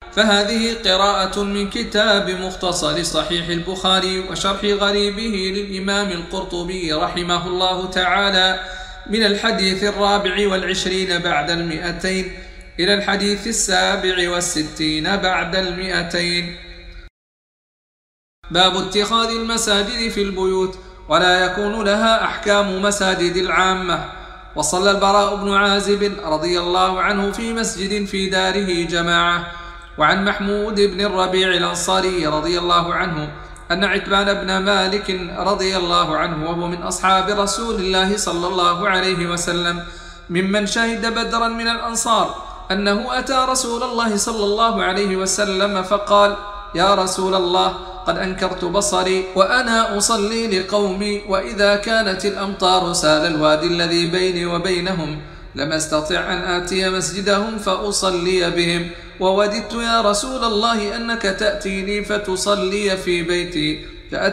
فهذه قراءة من كتاب مختصر صحيح البخاري وشرح غريبه للإمام القرطبي رحمه الله تعالى من الحديث 24 بعد 200 إلى الحديث 67 بعد 200. باب اتخاذ المساجد في البيوت ولا يكون لها أحكام مساجد العامة. وصلى البراء بن عازب رضي الله عنه في مسجد في داره جماعة. وعن محمود بن الربيع الأنصاري رضي الله عنه أن عتبان بن مالك رضي الله عنه وهو من أصحاب رسول الله صلى الله عليه وسلم ممن شهد بدرا من الأنصار أنه أتى رسول الله صلى الله عليه وسلم فقال: يا رسول الله، قد أنكرت بصري وأنا أصلي لقومي، وإذا كانت الأمطار سال الوادي الذي بيني وبينهم لم أستطع أن آتي مسجدهم فأصلي بهم، ووددت يا رسول الله أنك تأتيني فتصلي في بيتي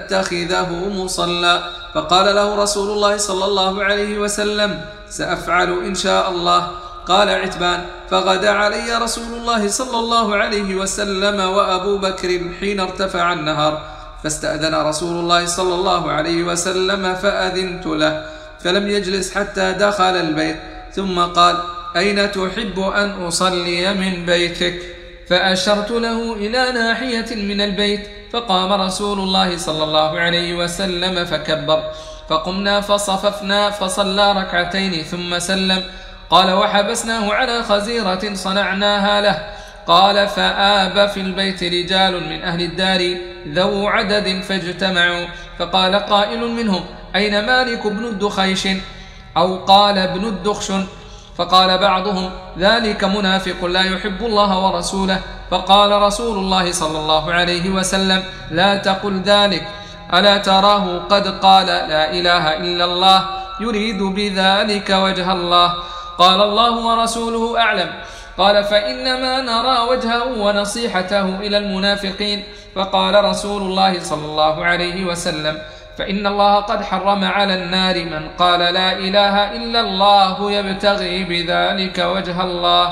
فأتخذه مصلى. فقال له رسول الله صلى الله عليه وسلم: سأفعل إن شاء الله. قال عتبان: فغدا علي رسول الله صلى الله عليه وسلم وأبو بكر حين ارتفع النهار، فاستأذن رسول الله صلى الله عليه وسلم فأذنت له، فلم يجلس حتى دخل البيت، ثم قال: أين تحب أن أصلي من بيتك؟ فأشرت له إلى ناحية من البيت، فقام رسول الله صلى الله عليه وسلم فكبر، فقمنا فصففنا فصلى ركعتين ثم سلم. قال: وحبسناه على خزيرة صنعناها له. قال: فآب في البيت رجال من أهل الدار ذو عدد فاجتمعوا، فقال قائل منهم: أين مالك بن الدخيش؟ أو قال ابن الدخشن؟ فقال بعضهم: ذلك منافق لا يحب الله ورسوله. فقال رسول الله صلى الله عليه وسلم: لا تقل ذلك، ألا تراه قد قال لا إله إلا الله يريد بذلك وجه الله؟ قال: الله ورسوله أعلم. قال: فإنما نرى وجهه ونصيحته إلى المنافقين. فقال رسول الله صلى الله عليه وسلم: فإن الله قد حرم على النار من قال لا إله إلا الله يبتغي بذلك وجه الله.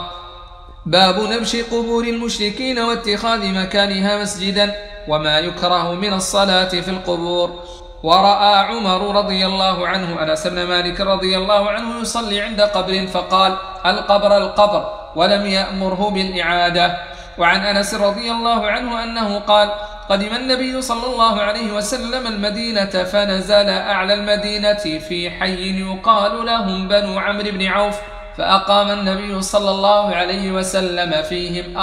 باب نبش قبور المشركين واتخاذ مكانها مسجدا وما يكره من الصلاة في القبور. ورأى عمر رضي الله عنه أنس بن مالك رضي الله عنه يصلي عند قبر فقال: القبر القبر، ولم يأمره بالإعادة. وعن أنس رضي الله عنه أنه قال: قدم النبي صلى الله عليه وسلم المدينة فنزل أعلى المدينة في حي يقال لهم بنو عمرو بن عوف، فأقام النبي صلى الله عليه وسلم فيهم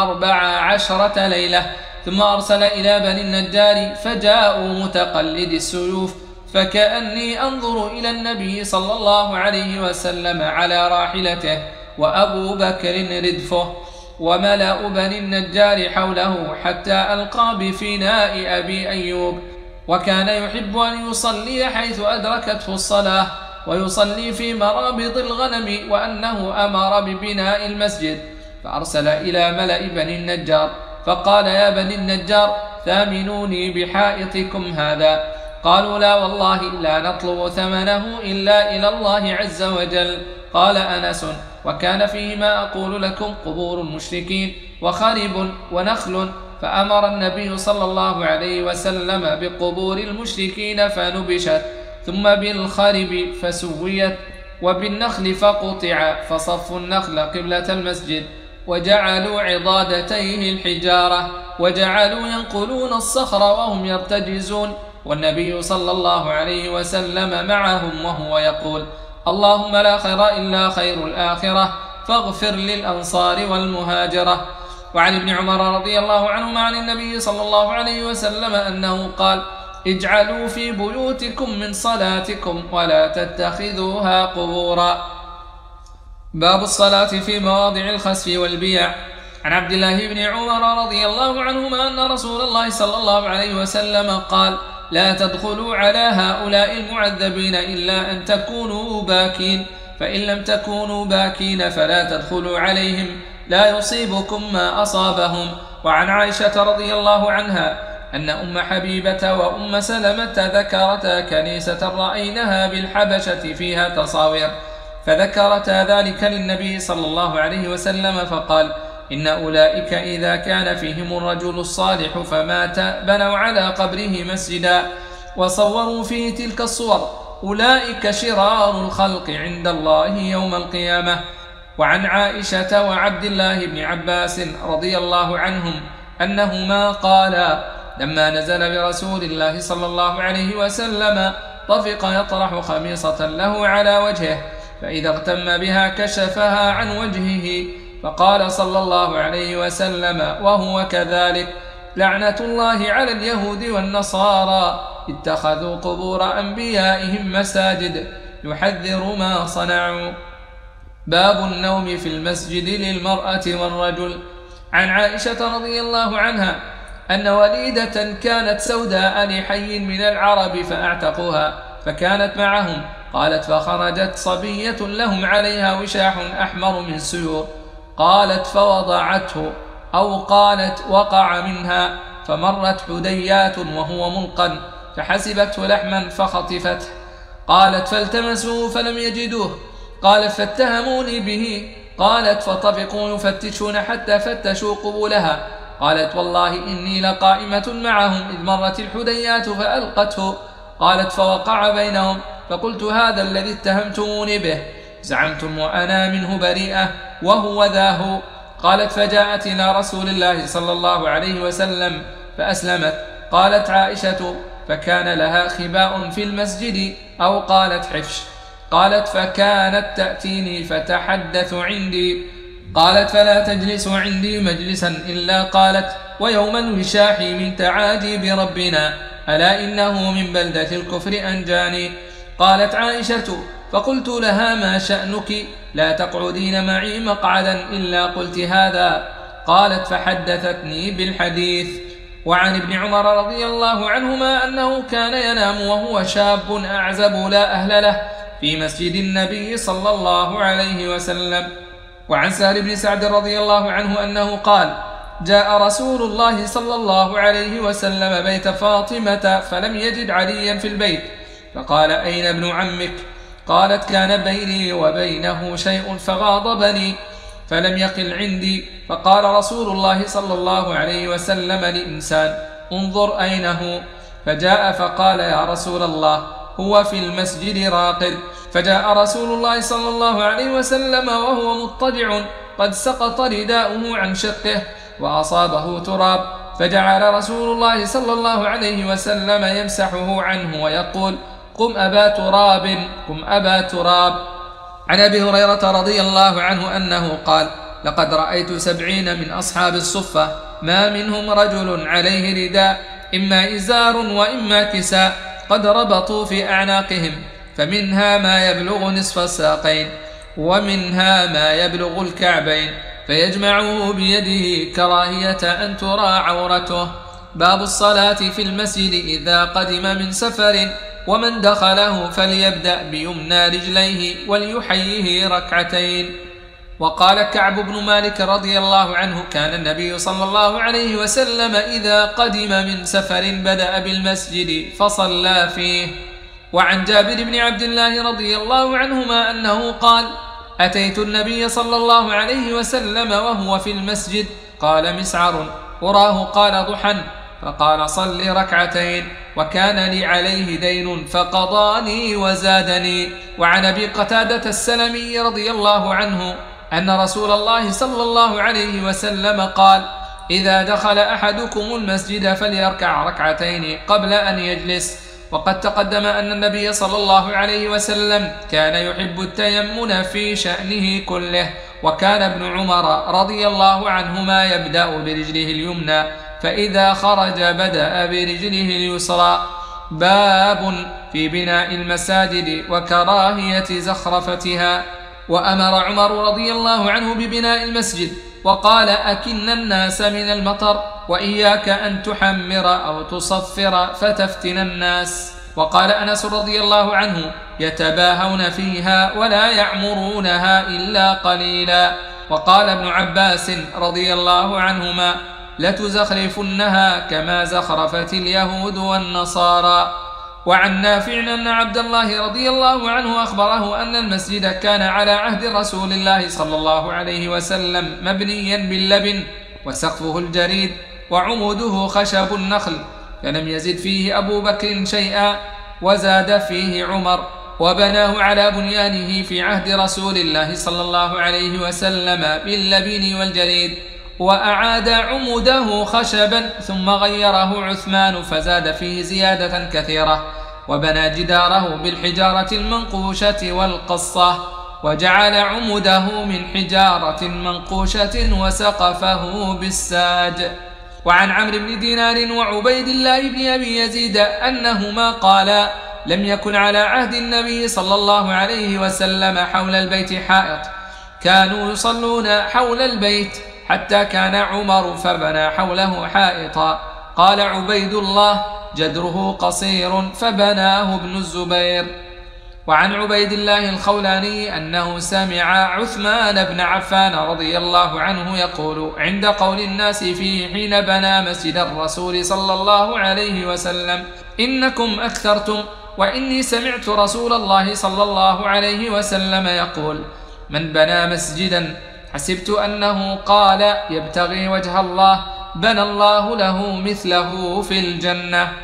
14 ليلة، ثم أرسل إلى بني النجار فجاءوا متقلد السيوف، فكأني أنظر إلى النبي صلى الله عليه وسلم على راحلته وأبو بكر ردفه، وملأ بني النجار حوله حتى ألقى بفناء أبي أيوب. وكان يحب أن يصلي حيث أدركته الصلاة، ويصلي في مرابض الغنم، وأنه أمر ببناء المسجد، فأرسل إلى ملأ بني النجار فقال: يا بني النجار، ثامنوني بحائطكم هذا. قالوا: لا والله لا نطلب ثمنه إلا إلى الله عز وجل. قال أنس: وكان فيه ما أقول لكم قبور المشركين وخرب ونخل، فأمر النبي صلى الله عليه وسلم بقبور المشركين فنبشت، ثم بالخرب فسويت، وبالنخل فقطع، فصفوا النخل قبلة المسجد، وجعلوا عضادتيه الحجارة، وجعلوا ينقلون الصخر وهم يرتجزون، والنبي صلى الله عليه وسلم معهم وهو يقول: اللهم لا خير إلا خير الآخرة، فاغفر للأنصار والمهاجرة. وعن ابن عمر رضي الله عنهما عن النبي صلى الله عليه وسلم أنه قال: اجعلوا في بيوتكم من صلاتكم ولا تتخذوها قبورا. باب الصلاة في مواضع الخسف والبيع. عن عبد الله بن عمر رضي الله عنهما أن رسول الله صلى الله عليه وسلم قال: لا تدخلوا على هؤلاء المعذبين إلا أن تكونوا باكين، فإن لم تكونوا باكين فلا تدخلوا عليهم، لا يصيبكم ما أصابهم. وعن عائشة رضي الله عنها أن أم حبيبة وأم سلمة ذكرتا كنيسة رأينها بالحبشة فيها تصاوير، فذكرتا ذلك للنبي صلى الله عليه وسلم فقال: إن أولئك إذا كان فيهم الرجل الصالح فمات بنوا على قبره مسجدا وصوروا فيه تلك الصور، أولئك شرار الخلق عند الله يوم القيامة. وعن عائشة وعبد الله بن عباس رضي الله عنهم أنهما قالا لما نزل برسول الله صلى الله عليه وسلم طفق يطرح خميصة له على وجهه، فإذا اغتم بها كشفها عن وجهه، فقال صلى الله عليه وسلم وهو كذلك: لعنة الله على اليهود والنصارى اتخذوا قبور أنبيائهم مساجد، يحذر ما صنعوا. باب النوم في المسجد للمرأة والرجل. عن عائشة رضي الله عنها أن وليدة كانت سوداء لحي من العرب فأعتقوها فكانت معهم، قالت فخرجت صبية لهم عليها وشاح أحمر من سيور، قالت فوضعته، أو قالت وقع منها، فمرت حديات وهو ملقا فحسبته لحما فخطفته، قالت فالتمسوه فلم يجدوه، قالت فاتهموني به، قالت فطفقوا يفتشون حتى فتشوا قبولها، قالت والله إني لقائمة معهم إذ مرت الحديات فألقته، قالت فوقع بينهم، فقلت هذا الذي اتهمتموني به زعمتم وأنا منه بريئة وهو ذاه، قالت فجاءت إلى رسول الله صلى الله عليه وسلم فأسلمت. قالت عائشة فكان لها خباء في المسجد، أو قالت حفش، قالت فكانت تأتيني فتحدث عندي، قالت فلا تجلس عندي مجلسا إلا قالت ويوم الوشاح من تعاجيب ربنا، ألا إنه من بلدة الكفر أنجاني. قالت عائشة فقلت لها ما شأنك لا تقعدين معي مقعدا إلا قلت هذا، قالت فحدثتني بالحديث. وعن ابن عمر رضي الله عنهما أنه كان ينام وهو شاب أعزب لا أهل له في مسجد النبي صلى الله عليه وسلم. وعن سهل بن سعد رضي الله عنه أنه قال جاء رسول الله صلى الله عليه وسلم بيت فاطمة فلم يجد عليا في البيت، فقال أين ابن عمك؟ قالت كان بيني وبينه شيء فغاضبني فلم يقل عندي، فقال رسول الله صلى الله عليه وسلم لإنسان انظر أين هو، فجاء فقال يا رسول الله هو في المسجد راقد، فجاء رسول الله صلى الله عليه وسلم وهو مضطجع قد سقط رداؤه عن شقه وأصابه تراب، فجعل رسول الله صلى الله عليه وسلم يمسحه عنه ويقول قم أبا تراب، قم أبا تراب. عن أبي هريرة رضي الله عنه أنه قال لقد رأيت 70 من أصحاب الصفة ما منهم رجل عليه رداء إما إزار وإما كساء قد ربطوا في أعناقهم، فمنها ما يبلغ نصف الساقين ومنها ما يبلغ الكعبين، فيجمعه بيده كراهية أن ترى عورته. باب الصلاة في المسجد إذا قدم من سفر، ومن دخله فليبدأ بيمنى رجليه وليحييه ركعتين. وقال كعب بن مالك رضي الله عنه كان النبي صلى الله عليه وسلم إذا قدم من سفر بدأ بالمسجد فصلى فيه. وعن جابر بن عبد الله رضي الله عنهما أنه قال أتيت النبي صلى الله عليه وسلم وهو في المسجد، قال مسعر أراه قال ضحى، فقال صل ركعتين، وكان لي عليه دين فقضاني وزادني. وعن أبي قتادة السلمي رضي الله عنه أن رسول الله صلى الله عليه وسلم قال إذا دخل أحدكم المسجد فليركع ركعتين قبل أن يجلس. وقد تقدم أن النبي صلى الله عليه وسلم كان يحب التيمن في شأنه كله، وكان ابن عمر رضي الله عنهما يبدأ برجله اليمنى، فإذا خرج بدأ برجله اليسرى. باب في بناء المساجد وكراهية زخرفتها. وأمر عمر رضي الله عنه ببناء المسجد وقال أكن الناس من المطر وإياك أن تحمر أو تصفر فتفتن الناس. وقال أنس رضي الله عنه يتباهون فيها ولا يعمرونها إلا قليلا. وقال ابن عباس رضي الله عنهما لتزخرفنها كما زخرفت اليهود والنصارى. وعن نافع أن عبد الله رضي الله عنه أخبره أن المسجد كان على عهد رسول الله صلى الله عليه وسلم مبنيا باللبن وسقفه الجريد وعموده خشب النخل، فلم يزد فيه أبو بكر شيئا وزاد فيه عمر، وبناه على بنيانه في عهد رسول الله صلى الله عليه وسلم باللبن والجريد، وأعاد عموده خشبا ثم غيره عثمان فزاد فيه زيادة كثيرة، وبنى جداره بالحجارة المنقوشة والقصة، وجعل عموده من حجارة منقوشة وسقفه بالساج. وعن عمرو بن دينار وعبيد الله بن أبي يزيد أنهما قالا: لم يكن على عهد النبي صلى الله عليه وسلم حول البيت حائط، كانوا يصلون حول البيت حتى كان عمر فبنى حوله حائطا. قال عبيد الله: جدره قصير فبناه ابن الزبير. وعن عبيد الله الخولاني أنه سمع عثمان بن عفان رضي الله عنه يقول عند قول الناس فيه حين بنى مسجد الرسول صلى الله عليه وسلم: إنكم أكثرتم، وإني سمعت رسول الله صلى الله عليه وسلم يقول: من بنى مسجدا حسبت أنه قال يبتغي وجه الله بنى الله له مثله في الجنة.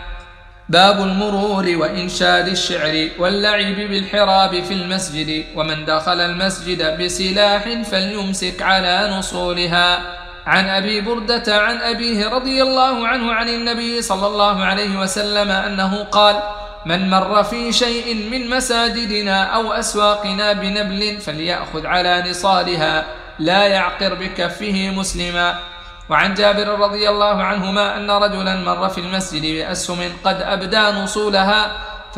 باب المرور وإنشاد الشعر واللعب بالحراب في المسجد، ومن دخل المسجد بسلاح فليمسك على نصولها. عن أبي بردة عن أبيه رضي الله عنه عن النبي صلى الله عليه وسلم أنه قال: من مر في شيء من مساجدنا أو أسواقنا بنبل فليأخذ على نصالها لا يعقر بكفه مسلما. وعن جابر رضي الله عنهما أن رجلا مر في المسجد بأسهم قد أبدى نصولها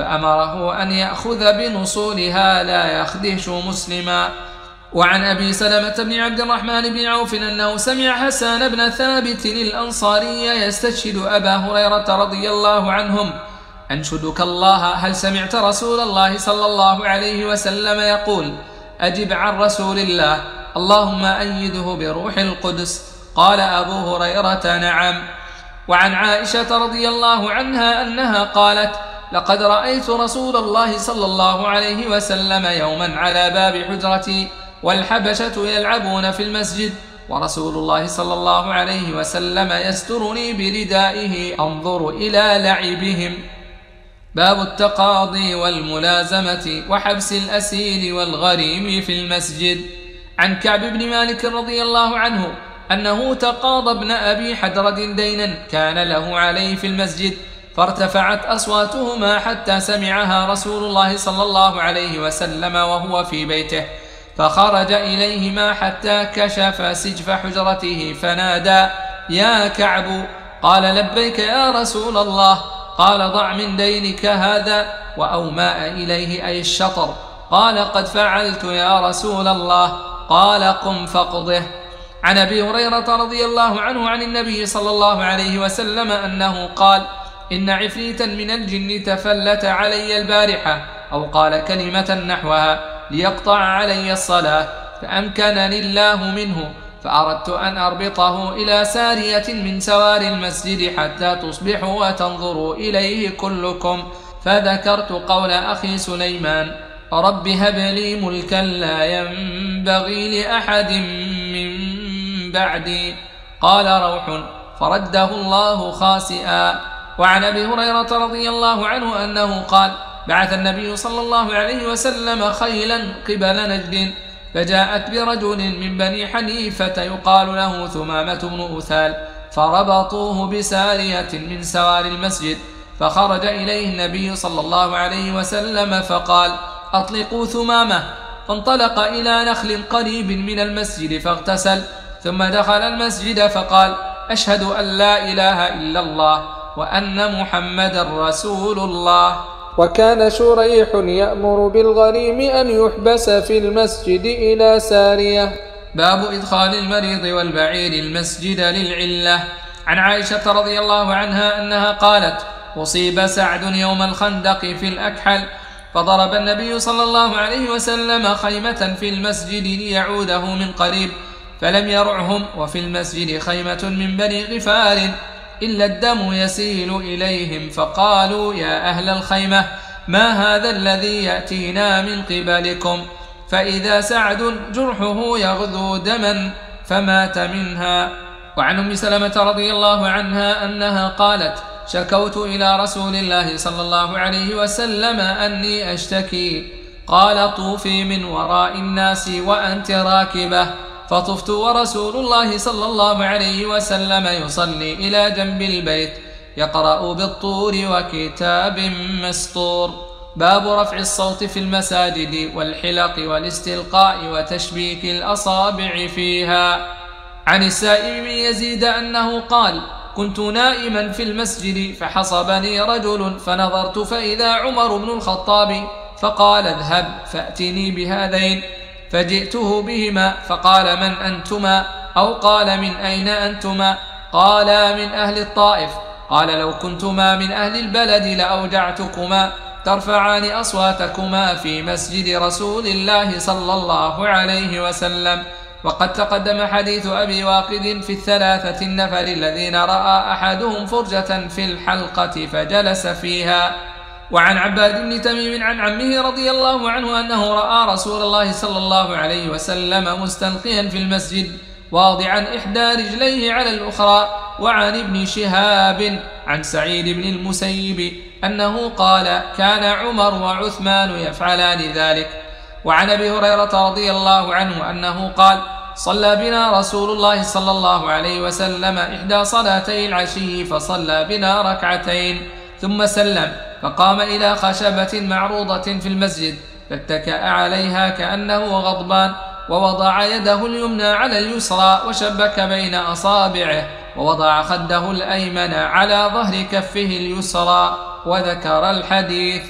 فأمره أن يأخذ بنصولها لا يخدش مسلما. وعن أبي سلمة بن عبد الرحمن بن عوف أنه سمع حسان بن ثابت الأنصاري يستشهد أبا هريرة رضي الله عنهم: أنشدك الله، هل سمعت رسول الله صلى الله عليه وسلم يقول: أجب عن رسول الله، اللهم أيده بروح القدس؟ قال أبو هريرة: نعم. وعن عائشة رضي الله عنها أنها قالت: لقد رأيت رسول الله صلى الله عليه وسلم يوما على باب حجرتي والحبشة يلعبون في المسجد، ورسول الله صلى الله عليه وسلم يسترني بردائه أنظر إلى لعبهم. باب التقاضي والملازمة وحبس الأسير والغريم في المسجد. عن كعب بن مالك رضي الله عنه أنه تقاضى ابن أبي حدرد دينا كان له عليه في المسجد، فارتفعت أصواتهما حتى سمعها رسول الله صلى الله عليه وسلم وهو في بيته، فخرج إليهما حتى كشف سجف حجرته فنادى: يا كعب. قال: لبيك يا رسول الله. قال: ضع من دينك هذا، وأوماء إليه أي الشطر. قال: قد فعلت يا رسول الله. قال: قم فاقضه. عن أبي هريرة رضي الله عنه عن النبي صلى الله عليه وسلم أنه قال: إن عفريتا من الجن تفلت علي البارحة، أو قال كلمة نحوها، ليقطع علي الصلاة، فأمكنني الله منه، فأردت أن أربطه إلى سارية من سوار المسجد حتى تصبحوا وتنظروا إليه كلكم، فذكرت قول أخي سليمان: رب هب لي ملكا لا ينبغي لأحد من بعدي. قال روح، فرده الله خاسئا. وعن أبي هريرة رضي الله عنه أنه قال: بعث النبي صلى الله عليه وسلم خيلا قبل نجد، فجاءت برجل من بني حنيفة يقال له ثمامة بن أثال، فربطوه بسارية من سوار المسجد، فخرج إليه النبي صلى الله عليه وسلم فقال: أطلقوا ثمامة. فانطلق إلى نخل قريب من المسجد فاغتسل، ثم دخل المسجد فقال: أشهد أن لا إله إلا الله وأن محمد رسول الله. وكان شريح يأمر بالغريم أن يحبس في المسجد إلى سارية. باب إدخال المريض والبعير المسجد للعلة. عن عائشة رضي الله عنها أنها قالت: أصيب سعد يوم الخندق في الأكحل، فضرب النبي صلى الله عليه وسلم خيمة في المسجد ليعوده من قريب، فلم يرعهم، وفي المسجد خيمة من بني غفار، إلا الدم يسيل إليهم، فقالوا يا أهل الخيمة ما هذا الذي يأتينا من قبلكم؟ فإذا سعد جرحه يغذو دما فمات منها. وعن أم سلمة رضي الله عنها أنها قالت شكوت إلى رسول الله صلى الله عليه وسلم أني أشتكي، قال طوفي من وراء الناس وأنت راكبة، فطفت ورسول الله صلى الله عليه وسلم يصلي إلى جنب البيت يقرأ بالطور وكتاب مسطور. باب رفع الصوت في المساجد والحلق والاستلقاء وتشبيك الأصابع فيها. عن السائب بن يزيد أنه قال كنت نائما في المسجد فحصبني رجل فنظرت فإذا عمر بن الخطاب، فقال اذهب فأتني بهذين، فجئته بهما فقال من أنتما؟ أو قال من أين أنتما؟ قالا من أهل الطائف. قال لو كنتما من أهل البلد لأوجعتكما ترفعان أصواتكما في مسجد رسول الله صلى الله عليه وسلم. وقد تقدم حديث أبي واقد في الثلاثة النفر الذين رأى أحدهم فرجة في الحلقة فجلس فيها. وعن عباد بن تميم عن عمه رضي الله عنه أنه رأى رسول الله صلى الله عليه وسلم مستلقيا في المسجد واضعا إحدى رجليه على الأخرى. وعن ابن شهاب عن سعيد بن المسيب أنه قال كان عمر وعثمان يفعلان ذلك. وعن أبي هريرة رضي الله عنه أنه قال صلى بنا رسول الله صلى الله عليه وسلم إحدى صلاتي العشي فصلى بنا ركعتين ثم سلم، فقام إلى خشبة معروضة في المسجد فاتكأ عليها كأنه غضبان، ووضع يده اليمنى على اليسرى وشبك بين أصابعه، ووضع خده الأيمن على ظهر كفه اليسرى، وذكر الحديث.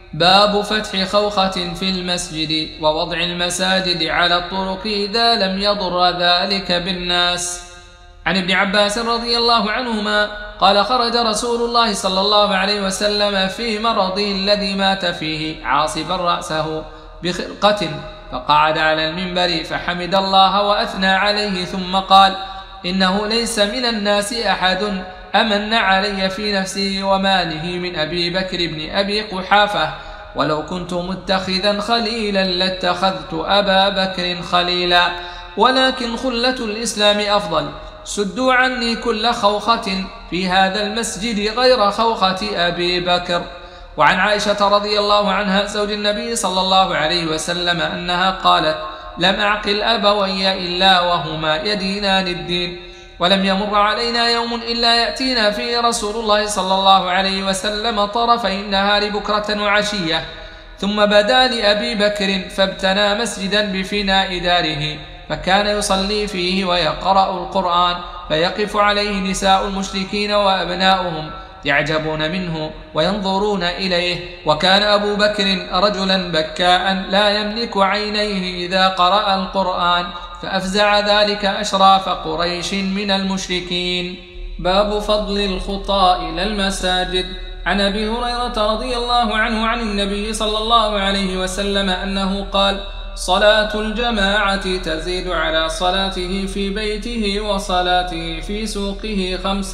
باب فتح خوخة في المسجد ووضع المساجد على الطرق إذا لم يضر ذلك بالناس. عن ابن عباس رضي الله عنهما قال خرج رسول الله صلى الله عليه وسلم في مرضه الذي مات فيه عاصبا رأسه بخرقة، فقعد على المنبر فحمد الله وأثنى عليه ثم قال إنه ليس من الناس أحد أمن علي في نفسه وماله من أبي بكر بن أبي قحافة، ولو كنت متخذا خليلا لاتخذت أبا بكر خليلا، ولكن خلة الإسلام أفضل. سدوا عني كل خوخة في هذا المسجد غير خوخة أبي بكر. وعن عائشة رضي الله عنها زوج النبي صلى الله عليه وسلم أنها قالت لم أعقل أبوي إلا وهما يدينان الدين، ولم يمر علينا يوم إلا يأتينا فيه رسول الله صلى الله عليه وسلم طرفي النهار بكرة وعشية، ثم بدا لأبي بكر فابتنى مسجدا بفناء داره، فكان يصلي فيه ويقرأ القرآن، فيقف عليه نساء المشركين وأبناؤهم يعجبون منه وينظرون إليه. وكان أبو بكر رجلا بكاء لا يملك عينيه إذا قرأ القرآن، فأفزع ذلك أشراف قريش من المشركين. باب فضل الخطى إلى المساجد. عن أبي هريرة رضي الله عنه عن النبي صلى الله عليه وسلم أنه قال صلاة الجماعة تزيد على صلاته في بيته وصلاته في سوقه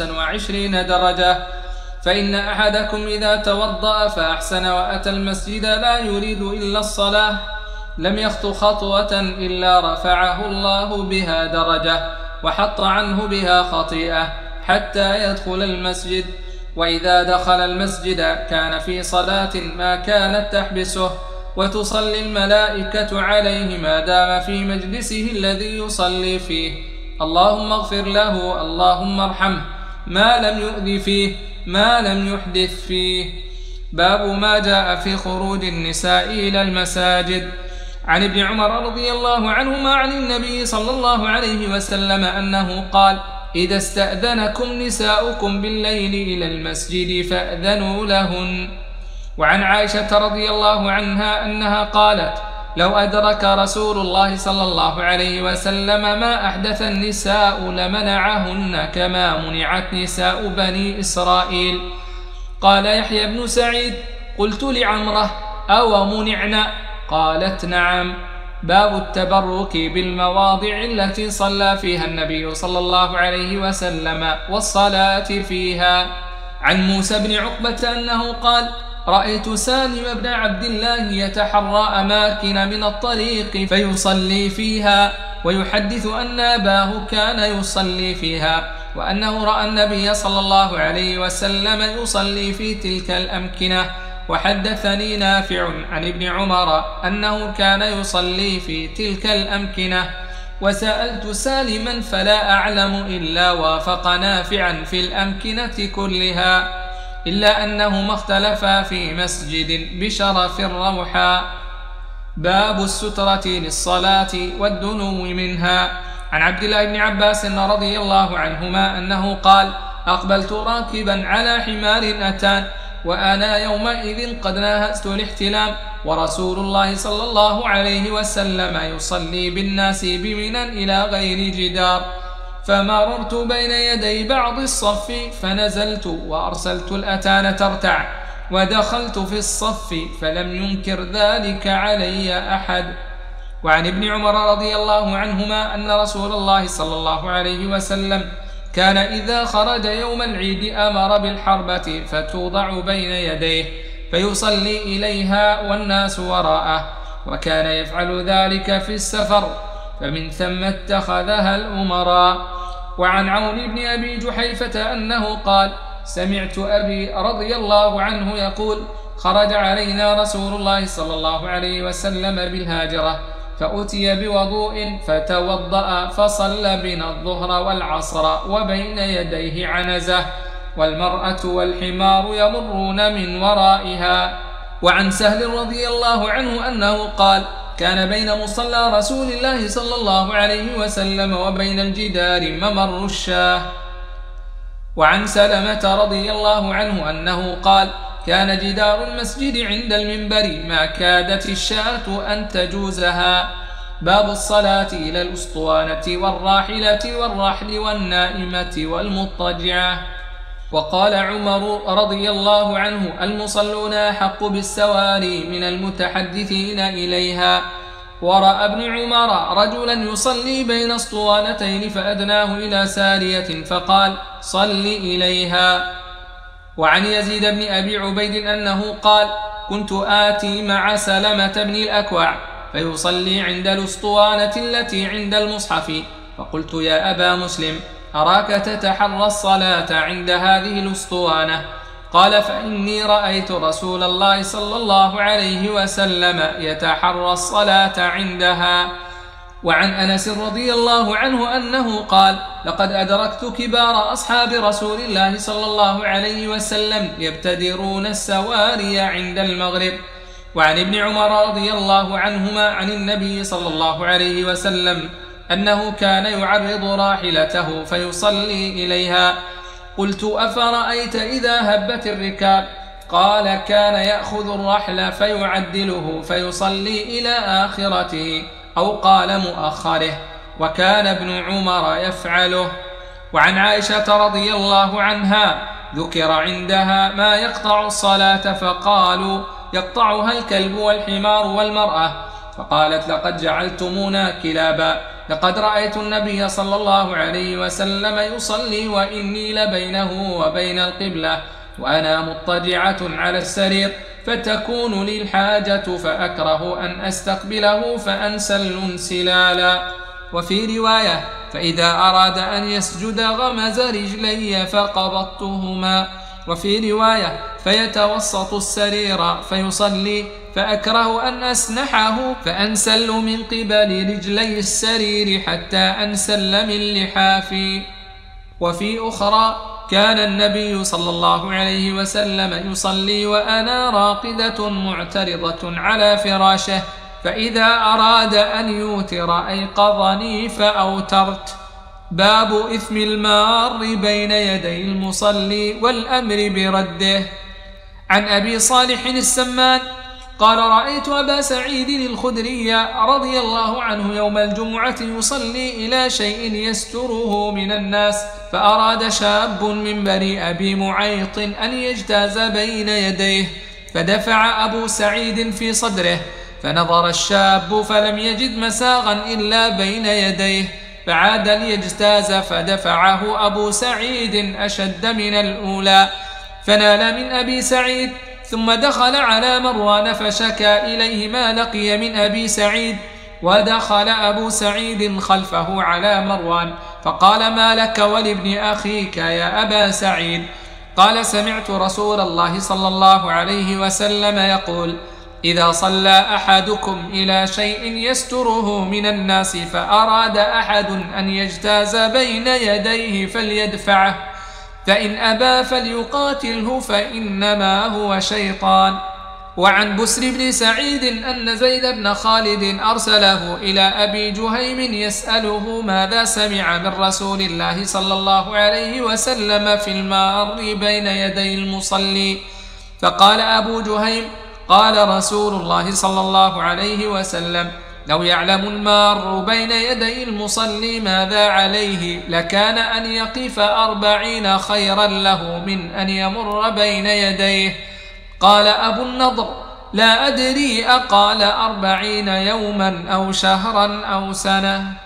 25 درجة، فإن أحدكم إذا توضأ فأحسن وأتى المسجد لا يريد إلا الصلاة لم يخط خطوة إلا رفعه الله بها درجة وحط عنه بها خطيئة حتى يدخل المسجد. وإذا دخل المسجد كان في صلاة ما كانت تحبسه، وتصلي الملائكة عليه ما دام في مجلسه الذي يصلي فيه، اللهم اغفر له اللهم ارحمه، ما لم يؤذ فيه ما لم يحدث فيه. باب ما جاء في خروج النساء إلى المساجد. عن ابن عمر رضي الله عنهما عن النبي صلى الله عليه وسلم أنه قال إذا استأذنكم نساؤكم بالليل إلى المسجد فأذنوا لهن. وعن عائشة رضي الله عنها أنها قالت لو أدرك رسول الله صلى الله عليه وسلم ما أحدث النساء لمنعهن كما منعت نساء بني إسرائيل. قال يحيى بن سعيد قلت لعمرة أو منعنا؟ قالت نعم. باب التبرك بالمواضع التي صلى فيها النبي صلى الله عليه وسلم والصلاة فيها. عن موسى بن عقبة أنه قال: رأيت سالم بن عبد الله يتحرى أماكن من الطريق فيصلي فيها، ويحدث أن أباه كان يصلي فيها، وأنه رأى النبي صلى الله عليه وسلم يصلي في تلك الأمكنة. وحدثني نافع عن ابن عمر أنه كان يصلي في تلك الأمكنة. وسألت سالما فلا أعلم إلا وافق نافعا في الأمكنة كلها، إلا أنهما اختلفا في مسجد بشرف الروحاء. باب السترة للصلاة والدنو منها. عن عبد الله بن عباس رضي الله عنهما أنه قال: أقبلت راكبا على حمار أتان، وأنا يومئذ قد ناهزت الاحتلام، ورسول الله صلى الله عليه وسلم يصلي بالناس بمنى إلى غير جدار، فمررت بين يدي بعض الصف فنزلت وأرسلت الأتان ترتع، ودخلت في الصف فلم ينكر ذلك علي أحد. وعن ابن عمر رضي الله عنهما أن رسول الله صلى الله عليه وسلم كان إذا خرج يوم العيد أمر بالحربة فتوضع بين يديه فيصلي إليها والناس وراءه، وكان يفعل ذلك في السفر، فمن ثم اتخذها الأمراء. وعن عون بن أبي جحيفة أنه قال: سمعت أبي رضي الله عنه يقول: خرج علينا رسول الله صلى الله عليه وسلم بالهاجرة، فأتي بوضوء فتوضأ فصلى بنا الظهر والعصر وبين يديه عنزة، والمرأة والحمار يمرون من ورائها. وعن سهل رضي الله عنه أنه قال: كان بين مصلى رسول الله صلى الله عليه وسلم وبين الجدار ممر الشاه. وعن سلمة رضي الله عنه أنه قال: كان جدار المسجد عند المنبر ما كادت الشاة أن تجوزها. باب الصلاة إلى الأسطوانة والراحلة والرحل والنائمة والمضطجعة. وقال عمر رضي الله عنه: المصلون أحق بالسواري من المتحدثين إليها. ورأى ابن عمر رجلا يصلي بين اسطوانتين فأدناه إلى سارية فقال: صل إليها. وعن يزيد بن أبي عبيد أنه قال: كنت آتي مع سلمة بن الأكوع فيصلي عند الأسطوانة التي عند المصحف، فقلت: يا أبا مسلم، أراك تتحرى الصلاة عند هذه الأسطوانة. قال: فإني رأيت رسول الله صلى الله عليه وسلم يتحرى الصلاة عندها. وعن أنس رضي الله عنه أنه قال: لقد أدركت كبار أصحاب رسول الله صلى الله عليه وسلم يبتدرون السواري عند المغرب. وعن ابن عمر رضي الله عنهما عن النبي صلى الله عليه وسلم أنه كان يعرض راحلته فيصلي إليها. قلت: أفرأيت إذا هبت الركاب؟ قال: كان يأخذ الرحل فيعدله فيصلي إلى آخرته، أو قال مؤخره، وكان ابن عمر يفعله. وعن عائشة رضي الله عنها ذكر عندها ما يقطع الصلاة فقالوا: يقطعها الكلب والحمار والمرأة، فقالت: لقد جعلتمونا كلابا، لقد رأيت النبي صلى الله عليه وسلم يصلي وإني لبينه وبين القبلة، وأنا مضطجعة على السرير، فتكون لي الحاجة فأكره أن أستقبله فأنسل انسلالا. وفي رواية: فإذا أراد أن يسجد غمز رجلي فقبضتهما. وفي رواية: فيتوسط السرير فيصلي، فأكره أن أسنحه فأنسل من قبل رجلي السرير حتى أنسل من لحافي. وفي أخرى: كان النبي صلى الله عليه وسلم يصلي وأنا راقدة معترضة على فراشه، فإذا أراد أن يوتر أيقظني فأوترت. باب إثم المار بين يدي المصلي والأمر برده. عن أبي صالح السمان قال: رأيت أبا سعيد الخدري رضي الله عنه يوم الجمعة يصلي إلى شيء يستره من الناس، فأراد شاب من بني أبي معيط أن يجتاز بين يديه، فدفع أبو سعيد في صدره، فنظر الشاب فلم يجد مساغا إلا بين يديه، فعاد ليجتاز فدفعه أبو سعيد أشد من الأولى، فنال من أبي سعيد، ثم دخل على مروان فشكى إليه ما لقي من أبي سعيد، ودخل أبو سعيد خلفه على مروان فقال: ما لك ولابن أخيك يا أبا سعيد؟ قال: سمعت رسول الله صلى الله عليه وسلم يقول: إذا صلى أحدكم إلى شيء يستره من الناس فأراد أحد أن يجتاز بين يديه فليدفعه، فإن أبى فليقاتله فإنما هو شيطان. وعن بسر بن سعيد أن زيد بن خالد أرسله إلى أبي جهيم يسأله ماذا سمع من رسول الله صلى الله عليه وسلم في المار بين يدي المصلي، فقال أبو جهيم: قال رسول الله صلى الله عليه وسلم: لو يعلم المار بين يدي المصلي ماذا عليه لكان أن يقف 40 خيرا له من أن يمر بين يديه. قال أبو النضر: لا أدري أقال 40 يوما أو شهرا أو سنة.